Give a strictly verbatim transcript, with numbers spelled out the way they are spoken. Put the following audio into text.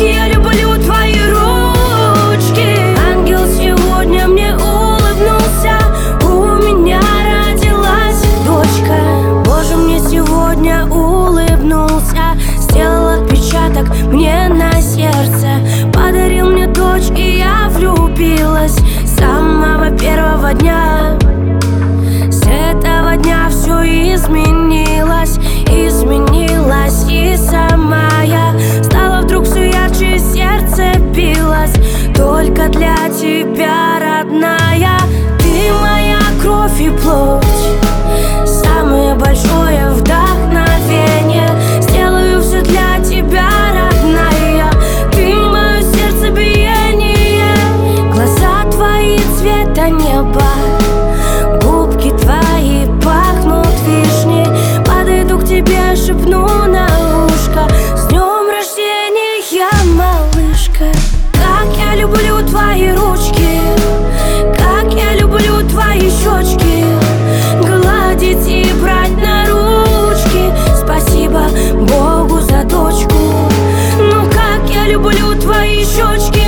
я люблю твои ручки. Ангел сегодня мне улыбнулся, у меня родилась дочка. Боже, мне сегодня улыбнулся, сделал отпечаток мне на сердце, подарил мне дочь, и я влюбилась с самого первого дня. С этого дня все изменилось, изменилась и сама я. Стало вдруг все ярче, сердце билось только для тебя, родная. Ты моя кровь и плоть, самое большое вдохновение. Сделаю все для тебя, родная. Ты мое сердцебиение, глаза твои цвета неба, губки твои пахнут вишней. Подойду к тебе, шепну на ушко: с днем рождения, малышка. Как я люблю твои ручки, как я люблю твои щечки, гладить и брать на ручки. Спасибо Богу за дочку. Ну как я люблю твои щечки,